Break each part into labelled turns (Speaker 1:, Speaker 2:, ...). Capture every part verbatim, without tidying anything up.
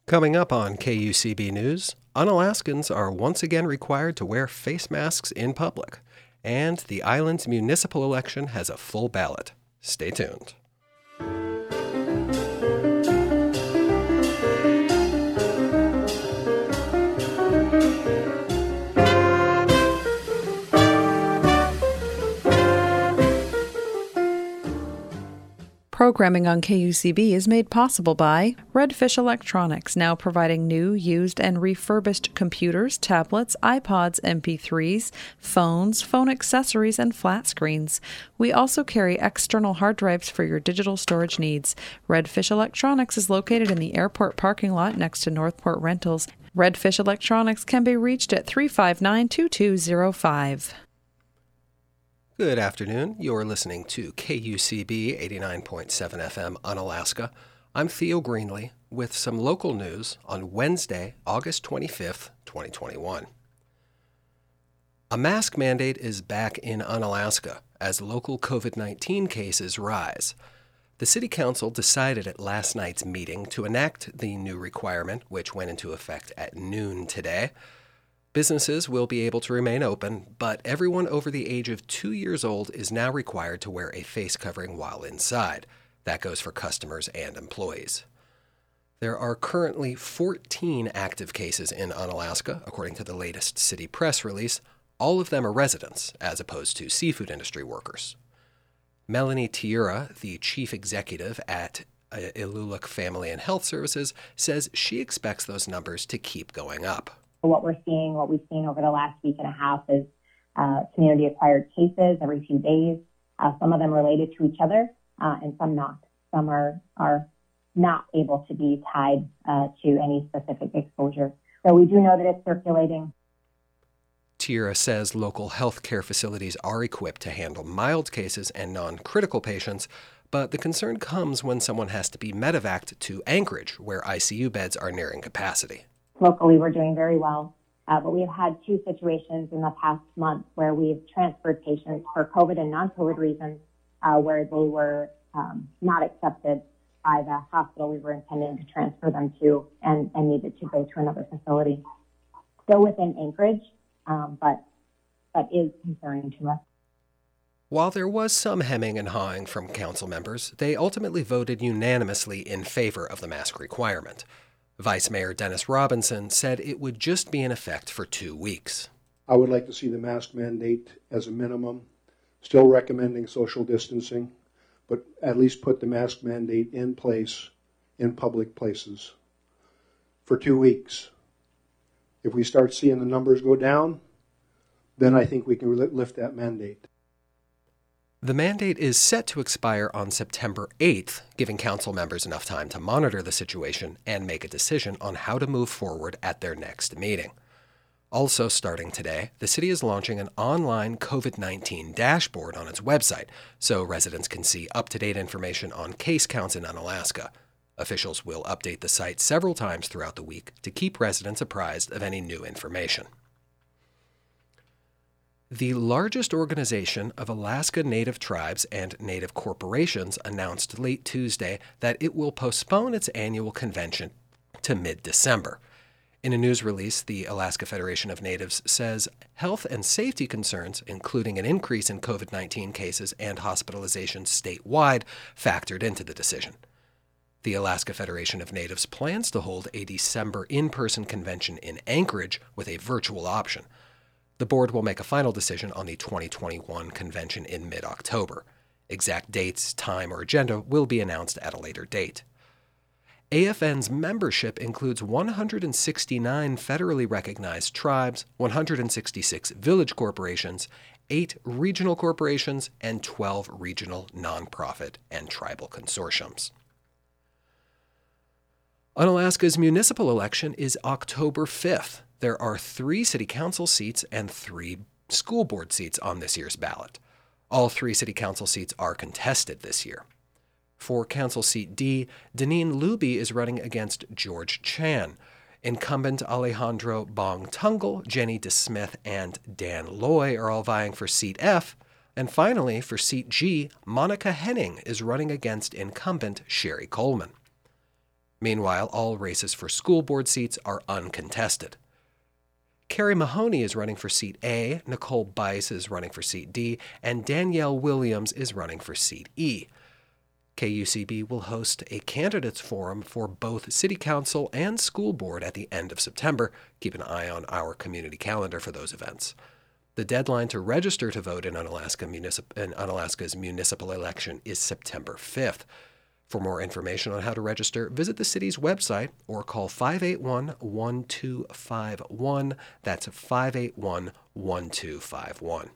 Speaker 1: Coming up on K U C B News, Unalaskans are once again required to wear face masks in public, and the island's municipal election has a full ballot. Stay tuned.
Speaker 2: Programming on K U C B is made possible by Redfish Electronics, now providing new, used, and refurbished computers, tablets, iPods, M P threes, phones, phone accessories, and flat screens. We also carry external hard drives for your digital storage needs. Redfish Electronics is located in the airport parking lot next to Northport Rentals. Redfish Electronics can be reached at three five nine, two two zero five.
Speaker 1: Good afternoon. You're listening to K U C B eighty-nine point seven F M Unalaska. I'm Theo Greenlee with some local news on Wednesday, August twenty-fifth, twenty twenty-one. A mask mandate is back in Unalaska as local covid nineteen cases rise. The City Council decided at last night's meeting to enact the new requirement, which went into effect at noon today. Businesses will be able to remain open, but everyone over the age of two years old is now required to wear a face covering while inside. That goes for customers and employees. There are currently fourteen active cases in Unalaska, according to the latest city press release. All of them are residents, as opposed to seafood industry workers. Melanie Tiura, the chief executive at Iluluk Family and Health Services, says she expects those numbers to keep going up.
Speaker 3: What we're seeing, what we've seen over the last week and a half is uh, community-acquired cases every few days, uh, some of them related to each other uh, and some not. Some are, are not able to be tied uh, to any specific exposure. So we do know that it's circulating.
Speaker 1: Tira says local health care facilities are equipped to handle mild cases and non-critical patients, but the concern comes when someone has to be medevaced to Anchorage, where I C U beds are nearing capacity.
Speaker 3: Locally, we're doing very well, uh, but we've had two situations in the past month where we've transferred patients for COVID and non-COVID reasons uh, where they were um, not accepted by the hospital we were intending to transfer them to and, and needed to go to another facility. Still within Anchorage, um, but, but is concerning to us.
Speaker 1: While there was some hemming and hawing from council members, they ultimately voted unanimously in favor of the mask requirement. Vice Mayor Dennis Robinson said it would just be in effect for two weeks.
Speaker 4: I would like to see the mask mandate as a minimum, still recommending social distancing, but at least put the mask mandate in place in public places for two weeks. If we start seeing the numbers go down, then I think we can lift that mandate.
Speaker 1: The mandate is set to expire on September eighth, giving council members enough time to monitor the situation and make a decision on how to move forward at their next meeting. Also starting today, the city is launching an online covid nineteen dashboard on its website, so residents can see up-to-date information on case counts in Unalaska. Officials will update the site several times throughout the week to keep residents apprised of any new information. The largest organization of Alaska Native tribes and Native corporations announced late Tuesday that it will postpone its annual convention to mid-December. In a news release, the Alaska Federation of Natives says health and safety concerns, including an increase in covid nineteen cases and hospitalizations statewide, factored into the decision. The Alaska Federation of Natives plans to hold a December in-person convention in Anchorage with a virtual option. The board will make a final decision on the twenty twenty-one convention in mid-October. Exact dates, time, or agenda will be announced at a later date. A F N's membership includes one hundred sixty-nine federally recognized tribes, one hundred sixty-six village corporations, eight regional corporations, and twelve regional nonprofit and tribal consortiums. Unalaska's municipal election is October fifth. There are three city council seats and three school board seats on this year's ballot. All three city council seats are contested this year. For council seat D, Deneen Luby is running against George Chan. Incumbent Alejandro Bong Tungal, Jenny DeSmith, and Dan Loy are all vying for seat F. And finally, for seat G, Monica Henning is running against incumbent Sherry Coleman. Meanwhile, all races for school board seats are uncontested. Carrie Mahoney is running for seat A, Nicole Bice is running for seat D, and Danielle Williams is running for seat E. K U C B will host a candidates forum for both City Council and School Board at the end of September. Keep an eye on our community calendar for those events. The deadline to register to vote in, Unalaska municip- in Unalaska's municipal election is September fifth. For more information on how to register, visit the city's website or call five eight one, one two five one. That's five eight one, one two five one.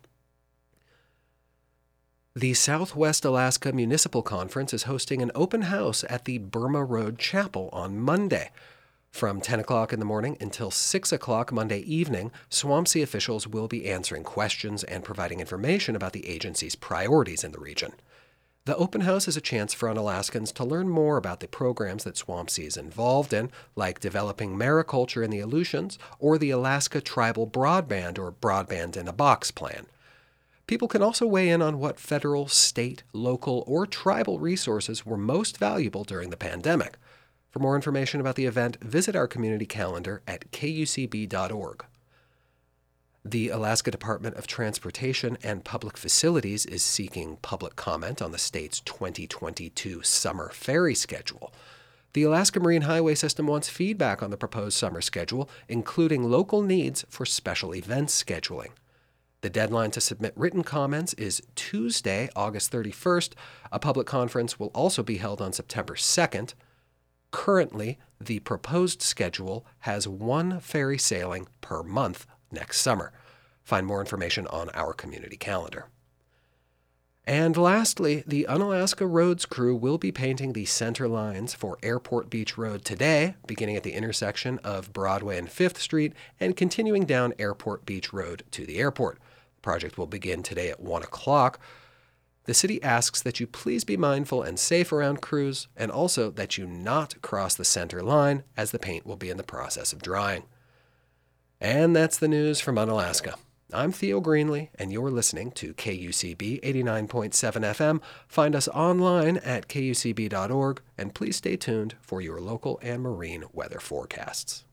Speaker 1: The Southwest Alaska Municipal Conference is hosting an open house at the Burma Road Chapel on Monday. From ten o'clock in the morning until six o'clock Monday evening, SWAMC officials will be answering questions and providing information about the agency's priorities in the region. The open house is a chance for Unalaskans to learn more about the programs that SWAMC is involved in, like developing mariculture in the Aleutians or the Alaska Tribal Broadband or Broadband in a Box plan. People can also weigh in on what federal, state, local, or tribal resources were most valuable during the pandemic. For more information about the event, visit our community calendar at K U C B dot org. The Alaska Department of Transportation and Public Facilities is seeking public comment on the state's twenty twenty-two summer ferry schedule. The Alaska Marine Highway System wants feedback on the proposed summer schedule, including local needs for special events scheduling. The deadline to submit written comments is Tuesday, August thirty-first. A public conference will also be held on September second. Currently, the proposed schedule has one ferry sailing per month next summer. Find more information on our community calendar. And lastly, the Unalaska Roads crew will be painting the center lines for Airport Beach Road today, beginning at the intersection of Broadway and fifth Street and continuing down Airport Beach Road to the airport. The project will begin today at one o'clock. The city asks that you please be mindful and safe around crews, and also that you not cross the center line, as the paint will be in the process of drying. And that's the news from Unalaska. I'm Theo Greenlee, and you're listening to K U C B eighty-nine point seven F M. Find us online at K U C B dot org, and please stay tuned for your local and marine weather forecasts.